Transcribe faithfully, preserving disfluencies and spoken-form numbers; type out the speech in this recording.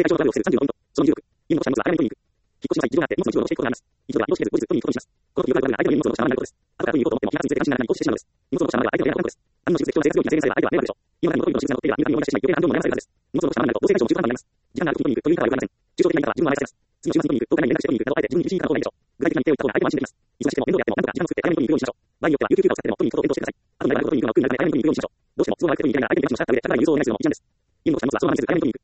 性解消のトラブルを防ぐさんじゅうごポイント。そのにじゅうろく、家の土地の持つはアイランドトリミング。引っ越しの際、事情があって荷物の重量の計画があります。一度は移動している後日、後日に移動することにします。この時、よくあるトラブルが相手の荷物のシャワーになることです。後から取りに行こうと思っても、気がついて関心がならないとしてしまうのです。荷物のシャワーは相手の親のことです。あの手術的と生活用品が制限されば相手は迷惑でしょう。今からのトリミングの手術が乗っていれば、入管に追い出してしまい、余計な感情も悩まされるはずです。荷物のシャワーになると、同性解消も中途半端になります。時間があるときに取りに行くというからはよくありません。抽象的な言い方は自分の甘やかせます。次の週末に取りに行く、どうかに連絡して取りに行くなど、あえて自分に厳しい言い方をないでしょう。具体的な日程を言った方が相手も安心できます。忙しくても面倒であっても、何とか時間を作って早めに取りに行くようにしましょう。場合によっては、有給休暇を使ってでも取りに行くようにしましょう。どうしても都合が悪くて取りに行きたいなら相手に厳しくしましょう。場合によっては、有給休暇を使ってでも取りに行くようにしましょう。どうしても都合が悪くて取りに行きたいなら相手に厳しくしました上で、さらに郵送をお願いするのも一案です。家の土地の持つは相談にせず早めに取りに行く。